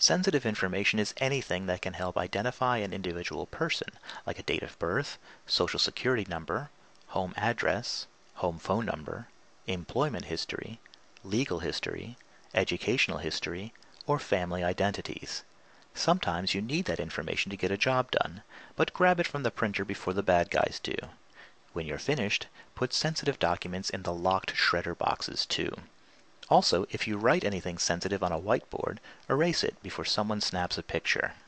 Sensitive information is anything that can help identify an individual person, like a date of birth, social security number, home address, home phone number, employment history, legal history, educational history, or family identities. Sometimes you need that information to get a job done, but grab it from the printer before the bad guys do. When you're finished, put sensitive documents in the locked shredder boxes too. Also, if you write anything sensitive on a whiteboard, erase it before someone snaps a picture.